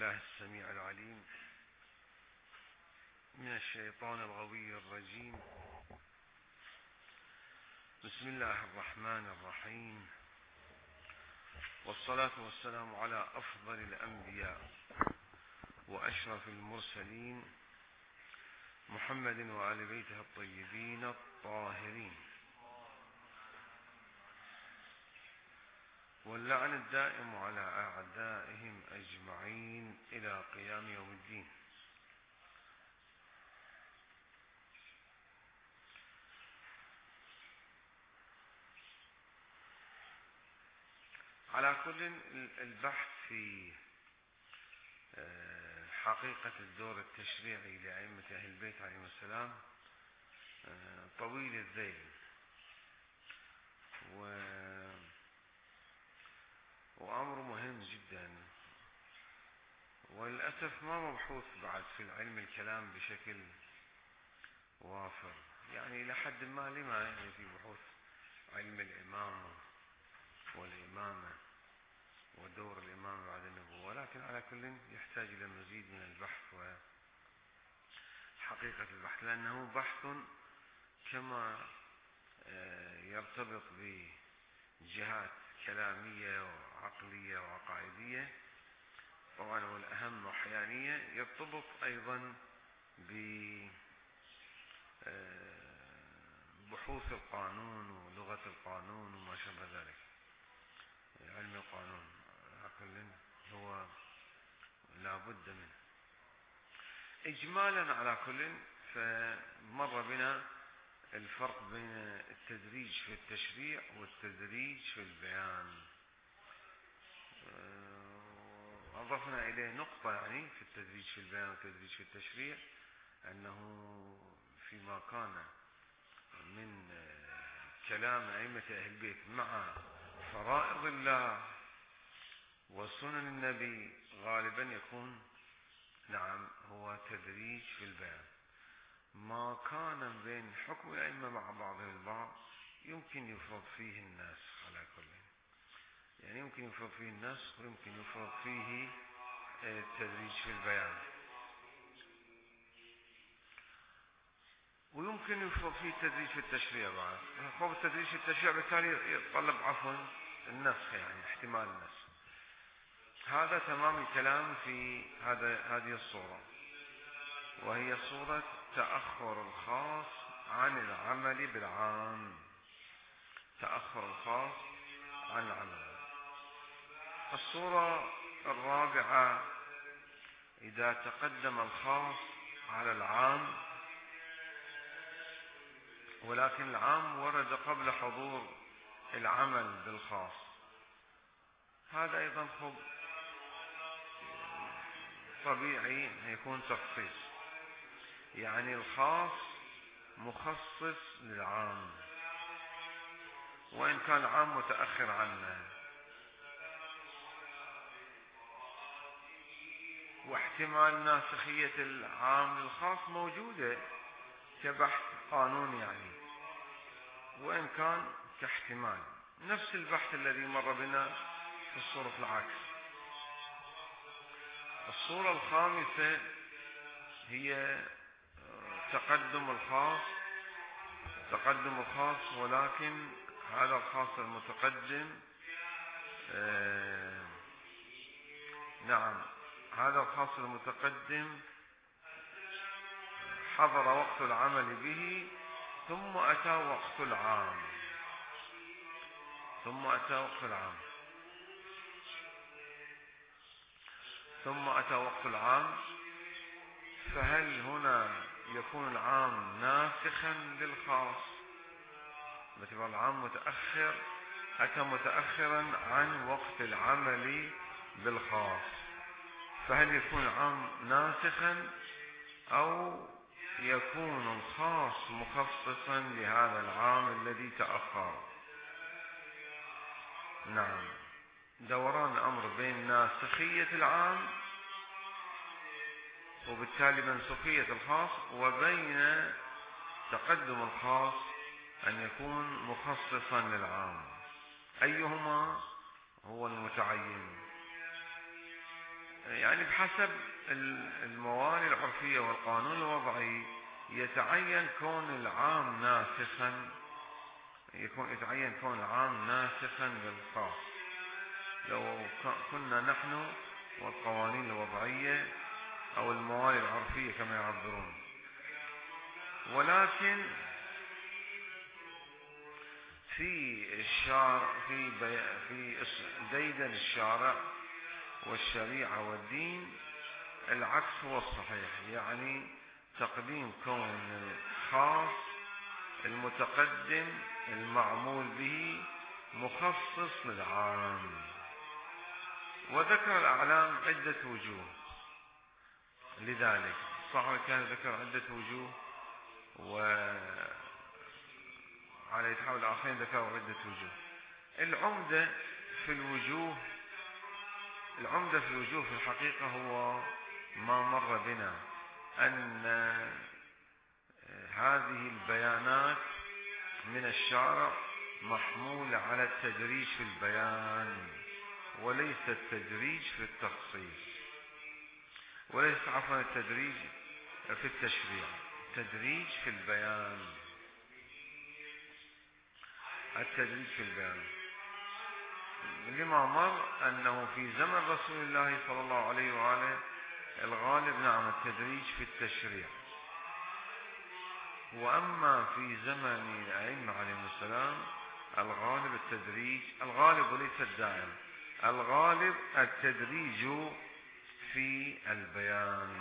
بالله السميع العليم من الشيطان الغوي الرجيم. بسم الله الرحمن الرحيم، والصلاة والسلام على أفضل الأنبياء وأشرف المرسلين محمد وآل بيته الطيبين الطاهرين، واللعن الدائم على أعدائهم أجمعين إلى قيام يوم الدين. على كل، البحث في حقيقة الدور التشريعي لأئمة أهل البيت عليهم السلام طويل الذيل، وأمر مهم جدا، وللأسف ما مبحوث بعد في العلم الكلام بشكل وافر، يعني إلى حد ما لما يعني في بحوث علم الإمامة والإمامة ودور الإمامة بعد النبوة، ولكن على كل يحتاج إلى مزيد من البحث وحقيقة البحث، لأنه بحث كما يرتبط بجهات كلامية وعقلية وعقائدية طبعا، والأهم وحيانية، يرتبط أيضا ببحوث القانون ولغة القانون وما شابه ذلك. علم القانون على كل هو لا بد منه. إجمالا على كل، فمر بنا الفرق بين التدريج في التشريع والتدريج في البيان، أضفنا إليه نقطة يعني في التدريج في البيان والتدريج في التشريع، أنه فيما كان من كلام أئمة أهل البيت مع فرائض الله وسنن النبي غالبا يكون نعم هو تدريج في البيان. ما كان بين حكم الأئمة مع بعضهم البعض يمكن يفرض فيه الناس على كل، يعني يمكن يفرض فيه الناس ويمكن يفرض فيه التدريج في البيان، ويمكن يفرض فيه التدريج في التشريع بعد. خوف التدريج في التشريع بالتالي يتطلب النسخ، يعني احتمال النسخ. هذا تمام الكلام في هذه الصورة، وهي صورة تأخر الخاص عن العمل بالعام. تأخر الخاص عن العمل. الصورة الرابعة: إذا تقدم الخاص على العام ولكن العام ورد قبل حضور العمل بالخاص، هذا أيضا طبيعي يكون تخصيص، يعني الخاص مخصص للعام وإن كان العام متأخر عنه، واحتمال ناسخية العام للخاص موجودة كبحث قانوني يعني، وإن كان كاحتمال، نفس البحث الذي مر بنا في الصورة العكس. الصورة الخامسة هي تقدم الخاص، ولكن هذا الخاص المتقدم نعم هذا الخاص المتقدم حضر وقت العمل به ثم أتى وقت العام، فهل هنا يكون العام ناسخا للخاص باعتبار العام أتى متأخرا عن وقت العمل بالخاص، فهل يكون العام ناسخا أو يكون الخاص مخصصا لهذا العام الذي تأخر؟ نعم، دوران أمر بين ناسخية العام وبالتالي منسوخية الخاص، وبين تقدم الخاص أن يكون مخصصا للعام. أيهما هو المتعين؟ يعني بحسب الموانئ العرفية والقانون الوضعي يتعين كون العام ناسخا، يتعين كون العام ناسخا للخاص. لو كنا نحن والقوانين الوضعية أو الموانئ العرفية كما يعبرون. ولكن في ديدن الشارع والشريعة والدين العكس هو الصحيح، يعني تقديم كون الخاص المتقدم المعمول به مخصص للعام. وذكر الأعلام عدة وجوه لذلك، صاحب كان ذكر عدة وجوه، وعلى يتحول الآخرين ذكروا عدة وجوه. العمدة في الوجوه في الحقيقة هو ما مر بنا، أن هذه البيانات من الشارع محمولة على التدريج في البيان وليس التدريج في التخصيص، وليس عفوا التدريج في التشريع، التدريج في البيان، التدريج في البيان. لما مر أنه في زمن رسول الله صلى الله عليه وآله الغالب نعم التدريج في التشريع، وأما في زمن الأئمة عليهم السلام الغالب التدريج، الغالب وليس الدائم، الغالب التدريج في البيان،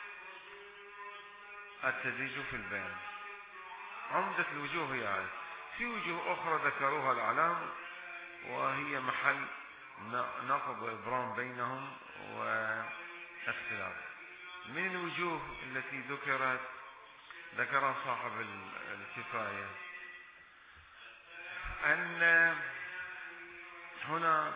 التدريج في البيان. عمدة الوجوه هي هذه. في وجوه أخرى ذكروها الأعلام وهي محل نقض وإبرام بينهم واختلاف. من الوجوه التي ذكرها صاحب الكفاية أن هنا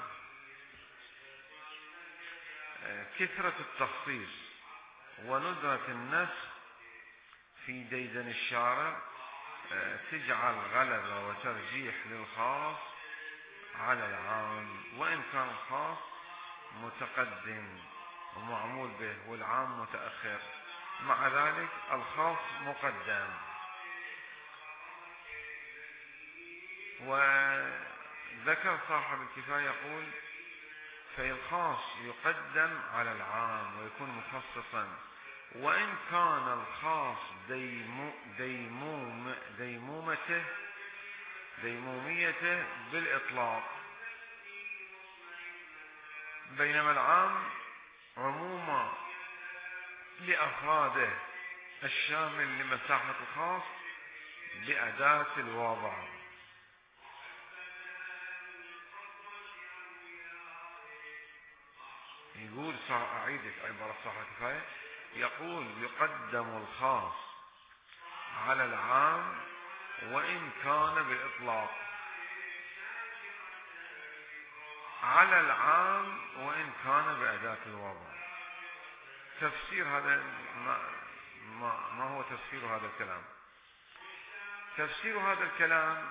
كثرة التخصيص وندرة النسخ في ديدن الشارع تجعل غلبة وترجيح للخاص على العام، وإن كان الخاص متقدم ومعمول به والعام متأخر، مع ذلك الخاص مقدم. وذكر صاحب الكفاية يقول فالخاص يقدم على العام ويكون مخصصا، وإن كان الخاص ديموميته بالإطلاق، بينما العام عموما لأفراده الشامل لمساحة الخاص بأداة الوضع. يقول أعيدك عبارة صاحب الكفاية، يقول يقدم الخاص على العام وإن كان بالإطلاق، على العام وإن كان بأداة الوضع. تفسير هذا ما هو تفسير هذا الكلام؟ تفسير هذا الكلام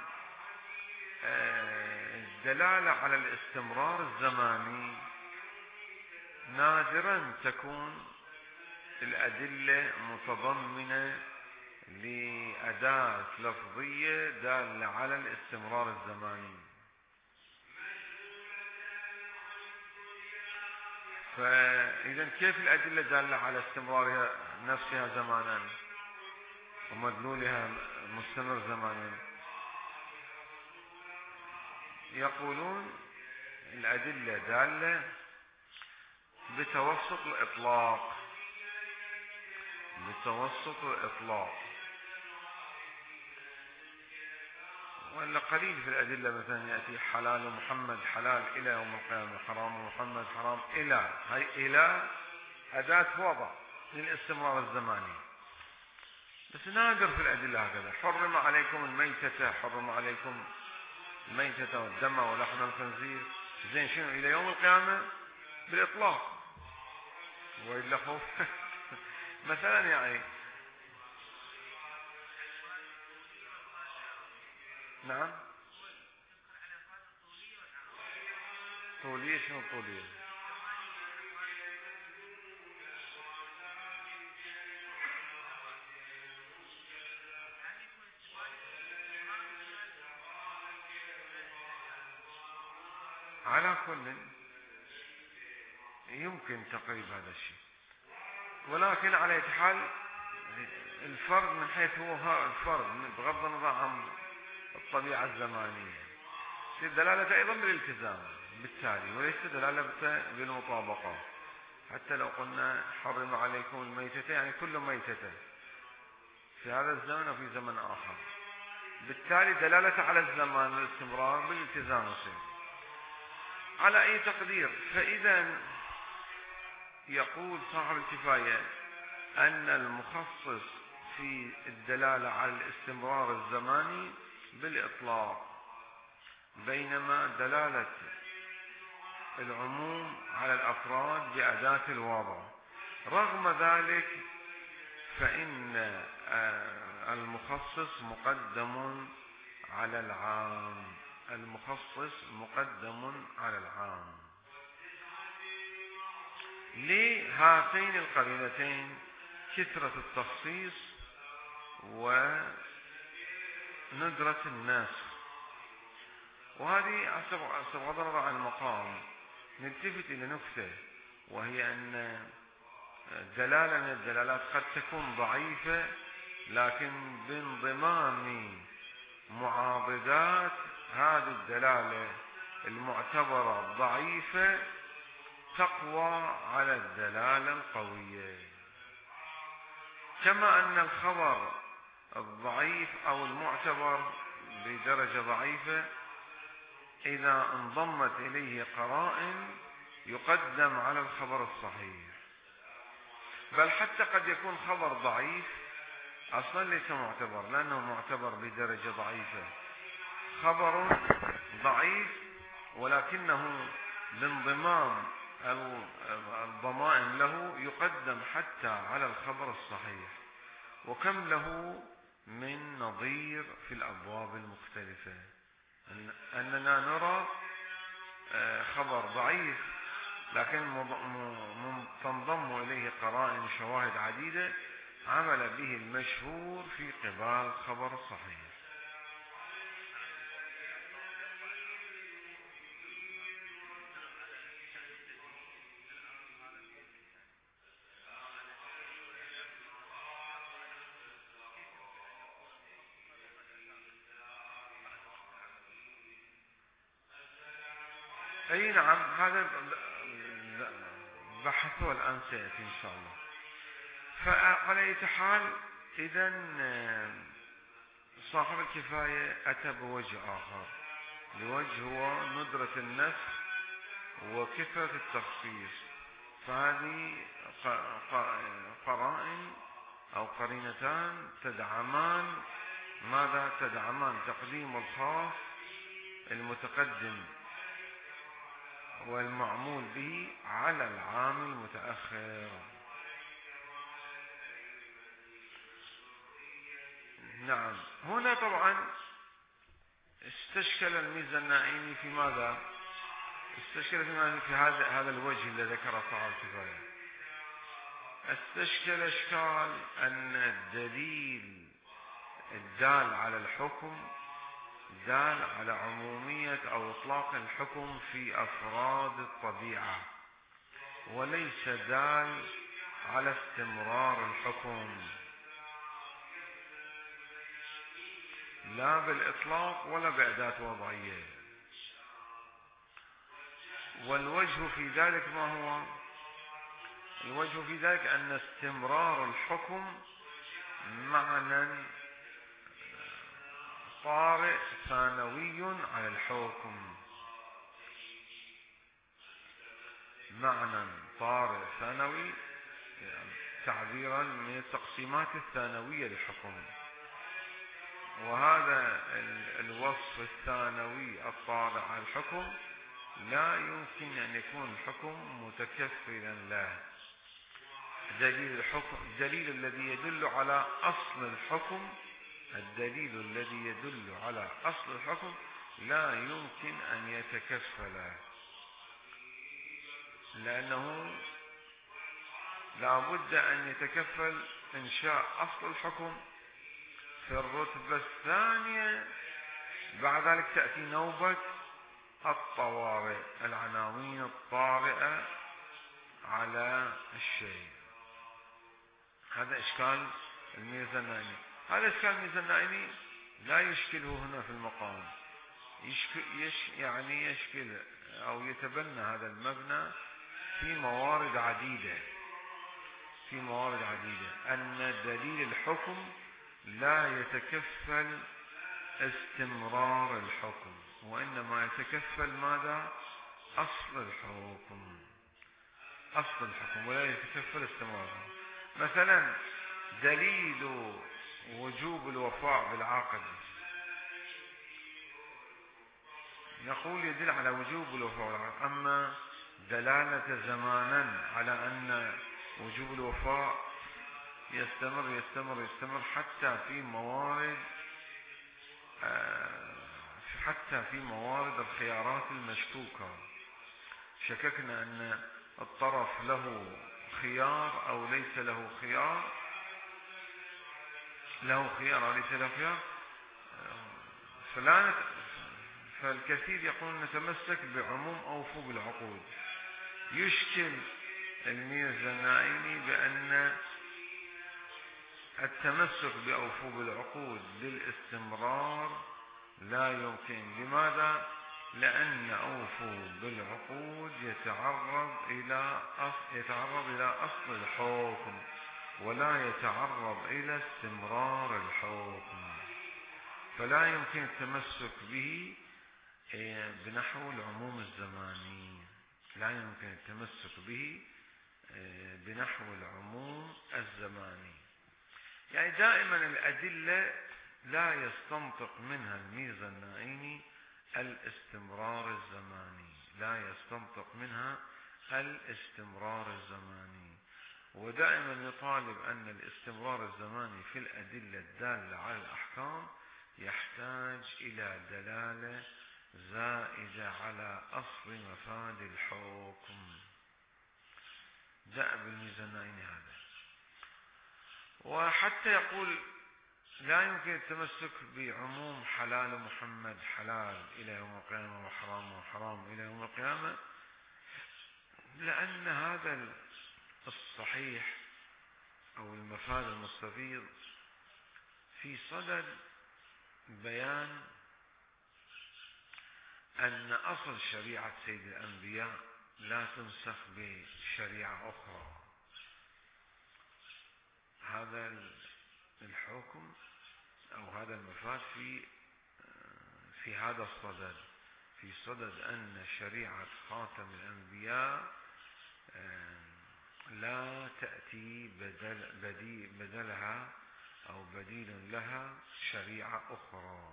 الدلالة على الاستمرار الزماني. نادرا تكون الأدلة متضمنة لأداة لفظية دالة على الاستمرار الزماني، فإذا كيف الأدلة دالة على استمرارها نفسها زمانا ومدلولها مستمر زمانا؟ يقولون الأدلة دالة بتوسط الإطلاق، بتوسط الإطلاق، ولا قليل في الأدلة مثلا يأتي حلال محمد حلال إلى يوم القيامة، حرام محمد حرام إلى، هاي إلى أداة وضع للاستمرار الزماني. بس نادر في الأدلة هكذا، حرم عليكم الميتة، حرم عليكم الميتة والدم ولحم الخنزير، زين شنو إلى يوم القيامة بالإطلاق، وإلا خوف مثلا يعني. نعم طولية، شنو طولية؟ كل يمكن تقريب هذا الشيء، ولكن على أي حال الفرق من حيث هو الفرق بغض النظر عن الطبيعة الزمانية، الدلالة أيضا بالالتزام بالتالي وليس دلالة بالمطابقة. حتى لو قلنا حرم عليكم الميتة يعني كل ميتة في هذا الزمن وفي زمن آخر، بالتالي دلالة على الزمان والاستمرار بالالتزام يصير. على أي تقدير، فإذا يقول صاحب الكفاية أن المخصص في الدلالة على الاستمرار الزماني بالإطلاق، بينما دلالة العموم على الأفراد بأداة الوضع. رغم ذلك فإن المخصص مقدم على العام، المخصص مقدم على العام لهاتين القرينتين، كثرة التخصيص وندرة الناسخ. وهذه بغض النظر عن المقام نلتفت إلى نكتة، وهي أن دلالة من الدلالات قد تكون ضعيفة، لكن بانضمام معاضدات هذه الدلالة المعتبرة ضعيفة تقوى على الدلالة القوية. كما أن الخبر الضعيف أو المعتبر بدرجة ضعيفة إذا انضمت إليه قرائن يقدم على الخبر الصحيح، بل حتى قد يكون خبر ضعيف أصلا ليس معتبر لأنه معتبر بدرجة ضعيفة، خبر ضعيف ولكنه بانضمام الضمائم له يقدم حتى على الخبر الصحيح. وكم له من نظير في الأبواب المختلفة، أننا نرى خبر ضعيف لكن تنضم إليه قرائن وشواهد عديدة عمل به المشهور في قبال خبر الصحيح. أي نعم، هذا بحثه الآن سيأتي إن شاء الله. فعلى أي حال إذا صاحب الكفاية أتى بوجه آخر، الوجه هو ندرة النسخ وكثرة التخصيص. فهذه قرائن أو قرينتان تدعمان ماذا؟ تدعمان تقديم الخاص المتقدم والمعمول به على العام المتأخر. نعم، هنا طبعا استشكل الميزة النائمي في ماذا؟ استشكل في هذا الوجه الذي ذكره صاحب الكفاية. استشكل اشكال أن الدليل الدال على الحكم دال على عمومية أو إطلاق الحكم في أفراد الطبيعة، وليس دال على استمرار الحكم لا بالإطلاق ولا بأداة وضعية. والوجه في ذلك ما هو؟ الوجه في ذلك أن استمرار الحكم معنى طارئ ثانوي على الحكم، معنى طارئ ثانوي تعبيرا من التقسيمات الثانوية للحكم. وهذا الوصف الثانوي الطارئ على الحكم لا يمكن أن يكون الحكم متكفلا له. دليل الحكم، الدليل الذي يدل على أصل الحكم، الدليل الذي يدل على أصل الحكم لا يمكن أن يتكفل، لأنه لا بد أن يتكفل إنشاء أصل الحكم في الرتبة الثانية، بعد ذلك تأتي نوبة الطوارئ، العناوين الطارئة على الشيء. هذا إشكال الميزة النائمي. هذا إشكال الميزة النائمي لا يشكله هنا في المقام، يعني يشكل أو يتبنى هذا المبنى في موارد عديدة، أن دليل الحكم لا يتكفل استمرار الحكم، وإنما يتكفل ماذا؟ أصل الحكم ولا يتكفل استمراره. مثلا دليل وجوب الوفاء بالعقد، نقول يدل على وجوب الوفاء بالعقد، أما دلالة زمانا على أن وجوب الوفاء يستمر حتى في موارد الخيارات المشكوكة، شككنا أن الطرف له خيار أو ليس له خيار، أو ليس له خيار، فالكثير يقول نتمسك بعموم أوفوا بالعقود. يشكل الميزة النائمي بأن التمسك بأوفوا بالعقود للاستمرار لا يمكن. لماذا؟ لأن أوفوا بالعقود يتعرض إلى أصل الحكم ولا يتعرض إلى استمرار الحكم، فلا يمكن التمسك به بنحو العموم الزماني، يعني دائما الأدلة لا يستنطق منها الميزة النائمي الاستمرار الزماني، ودائما يطالب أن الاستمرار الزماني في الأدلة الدالة على الأحكام يحتاج إلى دلالة زائدة على أصل مفاد الحكم. جاء بالميزة النائمي هذا. وحتى يقول لا يمكن التمسك بعموم حلال محمد حلال إلى يوم القيامة وحرام إلى يوم القيامة، لأن هذا الصحيح أو المفاد المستفيض في صدد بيان أن أصل شريعة سيد الأنبياء لا تنسخ بشريعة أخرى. هذا الحكم أو هذا المفاد في هذا الصدد، في صدد أن شريعة خاتم الأنبياء لا تأتي بدلها أو بديل لها شريعة أخرى،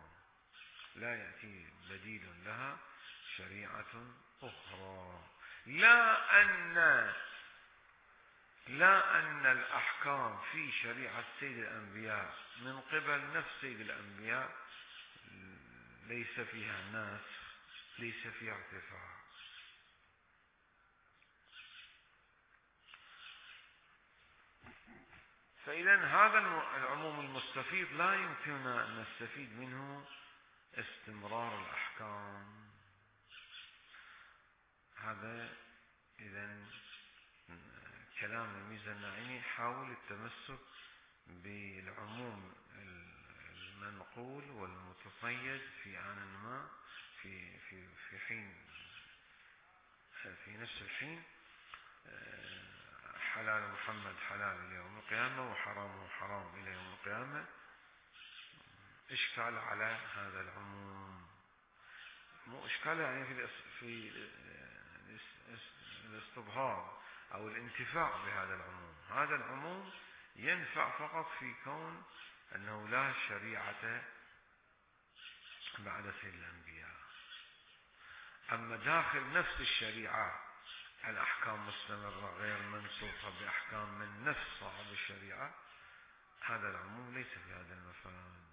لا أن الأحكام في شريعة سيد الأنبياء من قبل نفس سيد الأنبياء ليس فيها ناسخ، ليس فيها ارتفاع. فإذا هذا العموم المستفيض لا يمكننا أن نستفيد منه استمرار الأحكام. هذا إذن كلام الميزة النائمي حاول التمسك بالعموم المنقول والمتصيد في آن ما في نفس الحين حلال محمد حلال إلى يوم القيامة وحرام حرام إلى يوم القيامة. إشكال على هذا العموم، مو إشكال يعني في الاستظهار أو الانتفاع بهذا العموم. هذا العموم ينفع فقط في كون أنه لا شريعة بعد سيد الأنبياء، أما داخل نفس الشريعة الأحكام مستمرة غير منسوخة بأحكام من نفس صاحب الشريعة، هذا العموم ليس في هذا المفاد.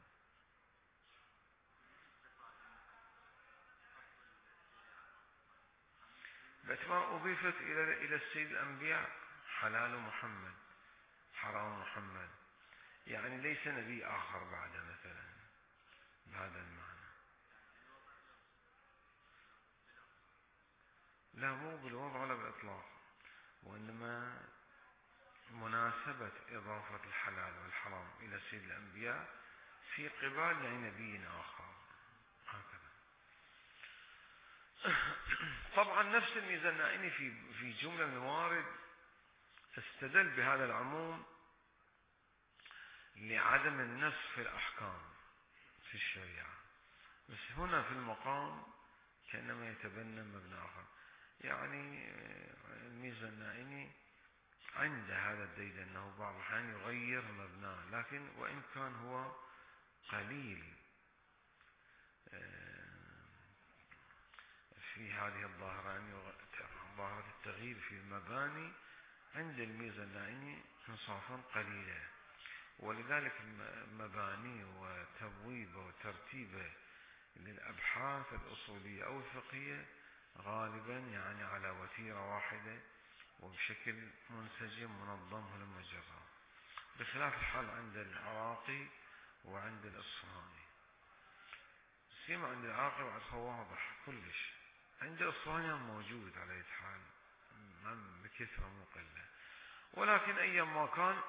ما أضيفت إلى السيد الأنبياء حلال محمد حرام محمد، يعني ليس نبي آخر بعد مثلا بهذا المعنى. لا مو بالوضع ولا بالإطلاق، وإنما مناسبة إضافة الحلال والحرام إلى سيد الأنبياء في قبال نبي آخر هكذا. طبعا نفس الميزانائني في جملة من الموارد استدل بهذا العموم لعدم النسخ في الأحكام في الشريعة، بس هنا في المقام كأنما يتبنى مبنى آخر. يعني الميزانائني عند هذا الدليل أنه بعض الأحيان يغير مبناه، لكن وإن كان هو قليل في هذه الظاهرة، يعني ظاهرة التغيير في المباني عند الميزانائني انصافا قليلة، ولذلك مباني وتبويبه وترتيبه للأبحاث الأصولية أو الفقهية غالبا يعني على وتيرة واحدة وبشكل منسجم منظم ومجرى، بخلاف الحال عند العراقي وعند الإصفهاني. سيما عند العراقي بعد واضح كلش، عند الإصفهاني موجود على أي حال بكثرة مو قلة، ولكن أيما كان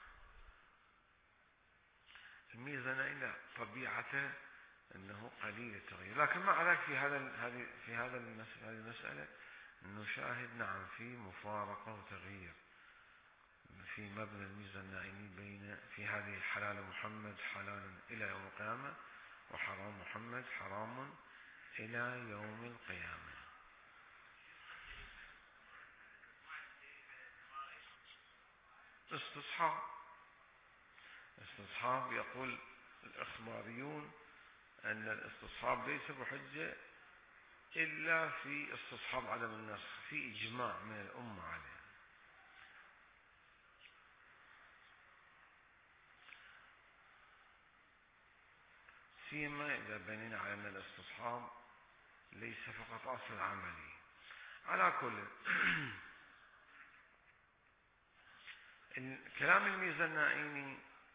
الميزانائني طبيعته أنه قليل التغيير. لكن مع ذلك في هذه المسألة نشاهد نعم في مفارقة وتغيير في مبنى الميزانائني بين في هذه حلال محمد حلال إلى يوم القيامة، وحرام محمد حرام إلى يوم القيامة. استصحاب يقول الإخباريون أن الاستصحاب ليس بحجة إلا في استصحاب عدم النسخ، في إجماع من الأمة عليه. سيما إذا بنينا على أن الاستصحاب ليس فقط أصل عملي. على كل كلام الميزانائني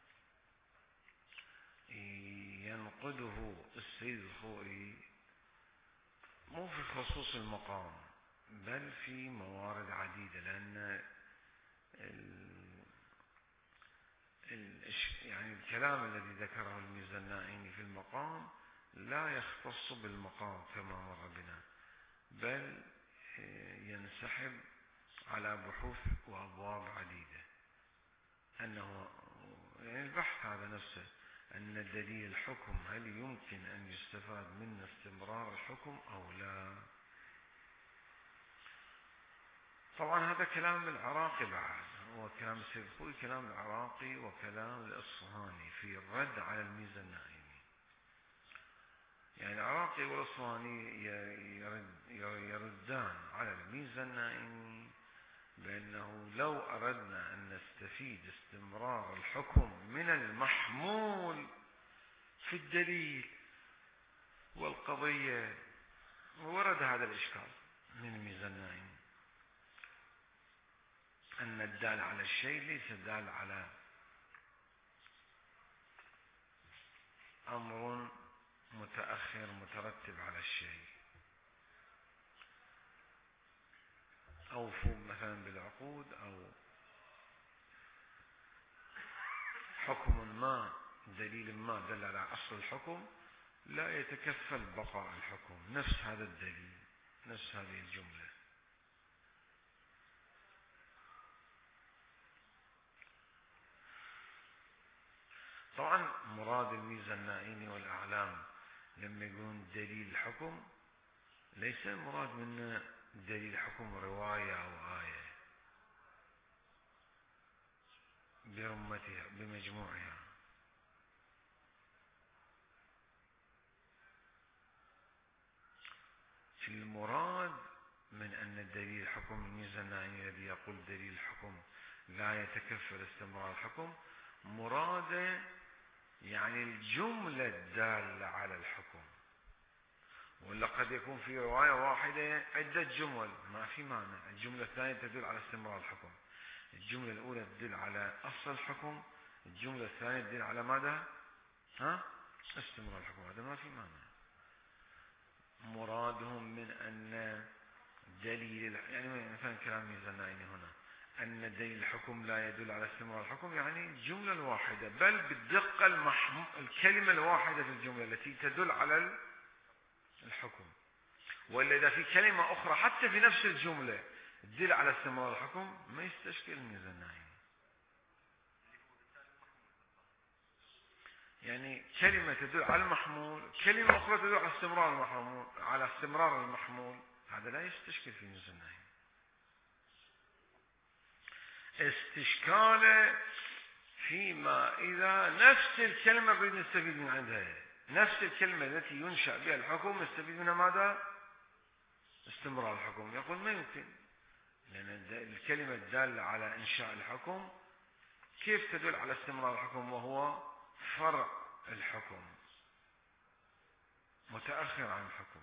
ينقده السيد الخوئي مو في خصوص المقام بل في موارد عديدة، لأن يعني الكلام الذي ذكره الميزانائني في المقام لا يختص بالمقام كما مر بنا، بل ينسحب على بحوث وأبواب عديدة. أنه يعني البحث هذا نفسه أن دليل الحكم هل يمكن أن يستفاد منه استمرار الحكم أو لا. طبعا هذا كلام العراقي، بعد هو كلام السيد الخوئي، كلام العراقي وكلام الإصفهاني في الرد على الميزانائني. يعني العراقي والإصفهاني يردان على الميزانائني بأنه لو أردنا أن نستفيد استمرار الحكم من المحمول في الدليل والقضية، ورد هذا الإشكال من الميزانائني أن الدال على الشيء ليس دال على أمر متأخر مترتب على الشيء، أو فوق مثلا بالعقود، أو حكم ما دليل ما دل على أصل الحكم لا يتكفل بقاء الحكم، نفس هذا الدليل نفس هذه الجملة. طبعا مراد الميزانائني والأعلام لما يقولون دليل الحكم ليس مراد منه دليل الحكم رواية أو آية برمتها بمجموعها، المراد من أن دليل الحكم الميزانائني الذي يقول دليل الحكم لا يتكفل استمرار الحكم مراده يعني الجملة الدالة على الحكم، ولا قد يكون في رواية واحدة عدة جمل ما في معنى. الجملة الثانية تدل على استمرار الحكم، الجملة الأولى تدل على أصل الحكم، الجملة الثانية تدل على ماذا؟ استمرار الحكم. هذا ما في معنى. مرادهم من أن دليل يعني مثلا كلام ميزانين هنا أن دليل الحكم لا يدل على استمرار الحكم، يعني الجملة الواحدة، بل بالدقة الكلمة الواحدة في الجملة التي تدل على الحكم. وإلا إذا في كلمة أخرى حتى في نفس الجملة تدل على استمرار الحكم ما يستشكل الميزانين. يعني كلمة تدل على المحمول، كلمة أخرى تدل على استمرار المحمول، على استمرار المحمول، هذا لا يستشكل في الميزانين. استشكاله فيما إذا نفس الكلمة نريد نستفيد من عندها، نفس الكلمة التي ينشأ بها الحكم نستفيد منها ماذا؟ استمرار الحكم. يقول ما يمكن، لأن الكلمة الدالة على إنشاء الحكم كيف تدل على استمرار الحكم وهو فرع الحكم متأخر عن الحكم؟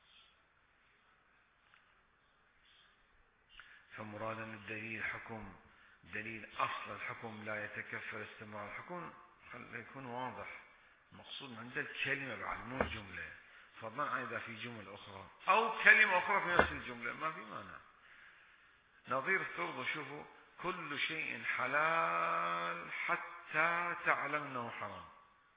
فمراد أن الدليل الحكم دليل أصل الحكم لا يتكفل استمرار الحكم، يكون واضح المقصود عند الكلمة بعد مو الجملة، فضلا عن إذا في جمل أخرى أو كلمة أخرى في نفس الجملة ما في مانع. نظير افترضوا شوفوا كل شيء حلال حتى تعلم أنه حرام.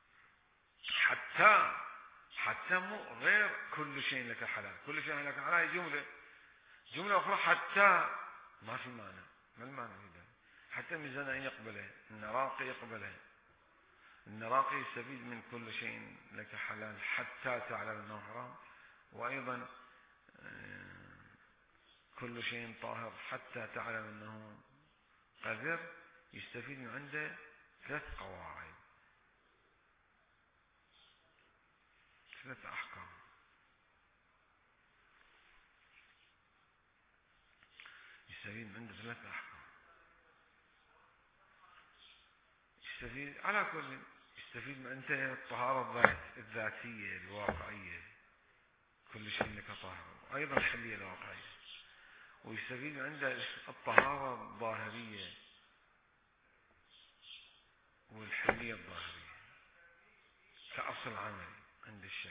حتى مو غير كل شيء لك حلال، كل شيء لك حلال جملة أخرى حتى ما في مانع. ما المانع في ذلك؟ حتى الميزان يقبله، النراقي يقبله، النراقي يستفيد من كل شيء لك حلال حتى تعلم أنه حرام. وأيضا كل شيء طاهر حتى تعلم أنه قذر، يستفيد من عنده 3 قواعد، 3 أحكام. يستفيد من عنده 3 أحكام. يستفيد على كل، يستفيد من عنده الطهارة الذاتية الواقعية، كل شيء لك طاهر، وأيضا الحلية الواقعية. ويستفيد من عنده الطهارة الظاهرية والحلية الظاهرية كأصل عمل عند الشك.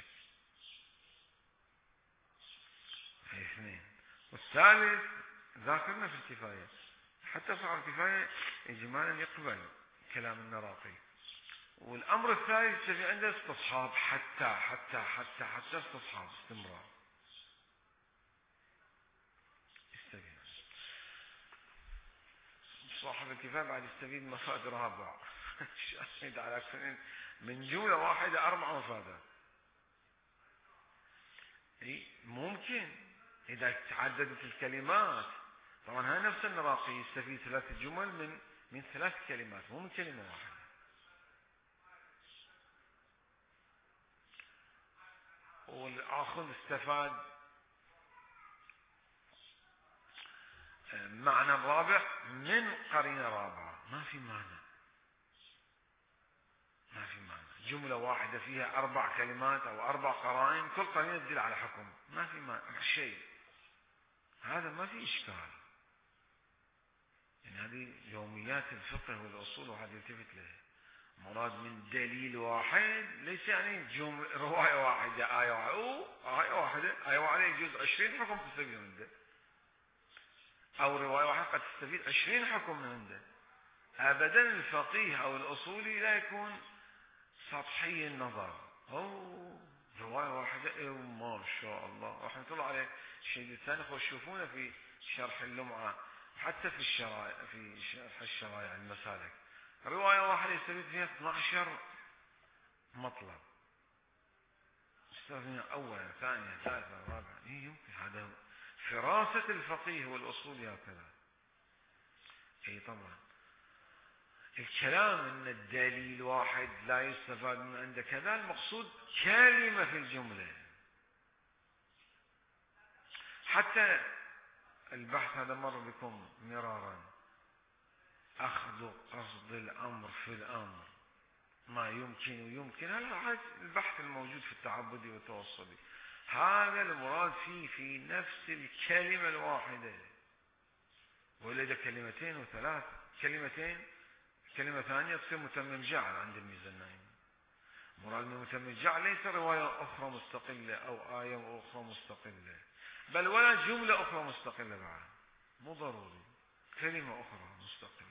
هي 2. والثالث ذاكرنا في الكفاية، حتى صار الكفاية إجمالا يقبل كلام النراقي. والأمر الثالث يستفيد عنده استصحاب، حتى استصحاب استمرار. يستفيد صاحب الكفاية بعد يستفيد مفاد رابع شاهد على أكثر من جملة واحدة 4 مفادات. ممكن إذا تعددت الكلمات، طبعا هاي نفس النراقي يستفيد 3 جمل من 3 كلمات مو من كلمة واحدة. والآخر استفاد معنى الرابع من قرينة رابعة. ما في معنى، جملة واحدة فيها 4 كلمات أو 4 قرائن، كل قرينة تدل على حكم، ما في معنى شيء. هذا ما في إشكال. يعني هذه يوميات الفقه والأصول وهذا يلتفت له. مراد من دليل واحد ليس يعني رواية واحدة، آية واحدة يجوز 20 حكم تستفيد من عنده، أو رواية واحدة قد تستفيد 20 حكم من عنده. أبدا الفقيه أو الأصولي لا يكون سطحي النظر، رواية واحدة ما شاء الله رحمة الله عليه الشيخ الثاني تشوفونه في شرح اللمعة، حتى في شرح الشرائع المسالك، رواية واحدة يستفيد فيها 12 مطلب، يستفيد منها أولا ثانيا ثالثا رابعا. يمكن هذا فراسة الفقيه والأصول هكذا. طبعا الكلام ان الدليل واحد لا يستفاد من عنده كذا، المقصود كلمة في الجملة. حتى البحث هذا مر بكم مرارا، أخذ قصد الأمر في الأمر، ما يمكن ويمكن، هذا البحث الموجود في التعبدي والتوصلي، هذا المراد فيه في نفس الكلمة الواحدة. ولد 2 و3 كلمتين، كلمة ثانية تصير متمم جعل عند الميزانين. مراد من متمم جعل ليس رواية أخرى مستقلة أو آية أخرى مستقلة، بل ولا جملة أخرى مستقلة بعد، مو ضروري كلمة أخرى مستقلة.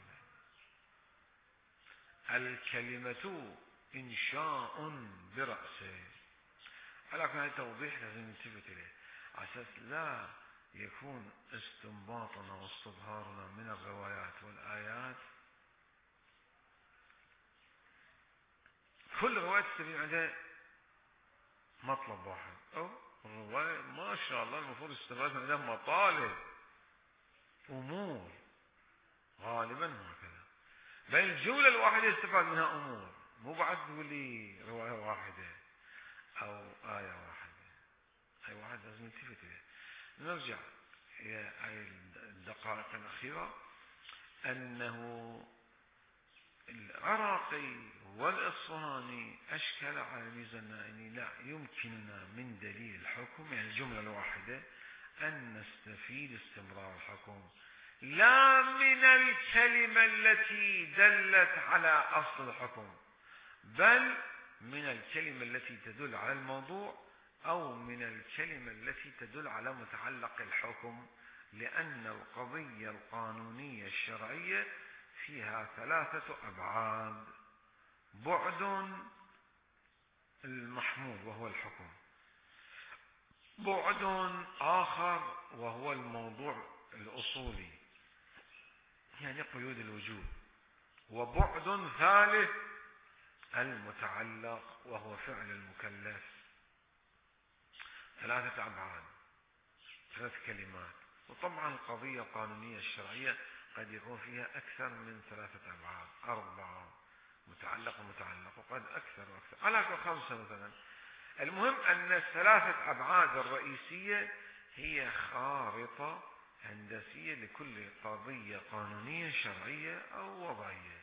الكلمة إنشاء برأسه. ولكن هذا توضيح لازم ننتبه إليه على أساس لا يكون استنباطنا واستظهارنا من الروايات والآيات. كل رواية تستفيد عندها مطلب واحد، أو الرواية ما شاء الله المفروض يستفاد من عندها مطالب، أمور، غالبا هكذا. بل الجملة الواحدة يستفاد منها أمور، مو بعد تقول لي رواية واحدة أو آية واحدة. هاي واحد لازم نلتفت إليه. نرجع إلى الدقائق الأخيرة، أنه العراقي والإصفهاني أشكل على الميزة النائني لا يمكننا من دليل الحكم، يعني الجملة الواحدة، أن نستفيد استمرار الحكم لا من الكلمة التي دلت على أصل الحكم، بل من الكلمة التي تدل على الموضوع أو من الكلمة التي تدل على متعلق الحكم، لأن القضية القانونية الشرعية فيها 3 أبعاد: بعد المحمود وهو الحكم، بعد آخر وهو الموضوع الأصولي يعني قيود الوجوب، وبعد ثالث المتعلق وهو فعل المكلف. 3 أبعاد، 3 كلمات. وطبعا القضية القانونية الشرعية قد يكون فيها أكثر من 3 أبعاد، 4 متعلق ومتعلق، وقد أكثر وأكثر، على 5 مثلا. المهم أن 3 أبعاد الرئيسية هي خارطة هندسية لكل قضية قانونية شرعية أو وضعية.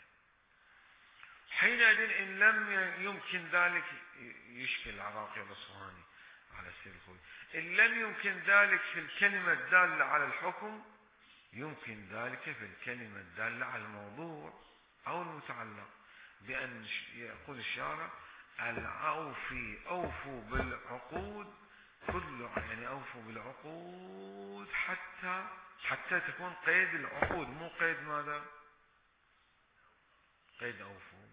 حينئذ إن لم يمكن ذلك يشكل العراقي والإصفهاني على سبيل الخروج. إن لم يمكن ذلك في الكلمة الدالة على الحكم، يمكن ذلك في الكلمة الدالة على الموضوع أو المتعلق، بأن يقول الشارع: أوفوا بالعقود يعني أوفوا بالعقود حتى تكون قيد العقود، مو قيد ماذا؟ قيد أوفوا،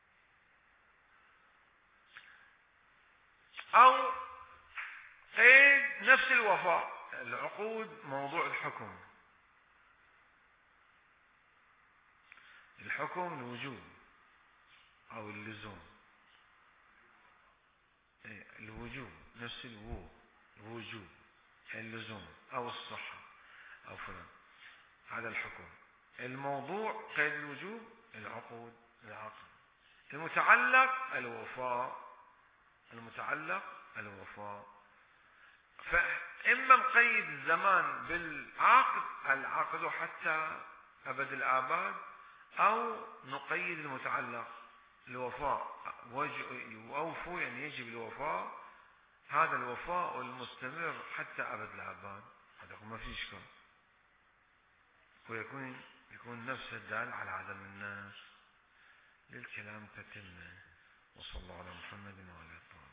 أو قيد نفس الوفاء. العقود موضوع الحكم، الحكم الوجوب أو اللزوم، الوجوب نفس الوجوب، اللزوم أو الصحة أو فلان، هذا الحكم. الموضوع قيد الوجوب، العقود، العقد. المتعلق الوفاء. فإما نقيد الزمان بالعقد، العقد حتى أبد الآباد، أو نقيد المتعلق الوفاء، وأوفوا يعني يجب الوفاء، هذا الوفاء المستمر حتى أبد الآباد، هذا ما في إشكال، ويكون نفس الدال على عدم الناس للكلام تتمه. وصلى الله على محمد وعلى آله.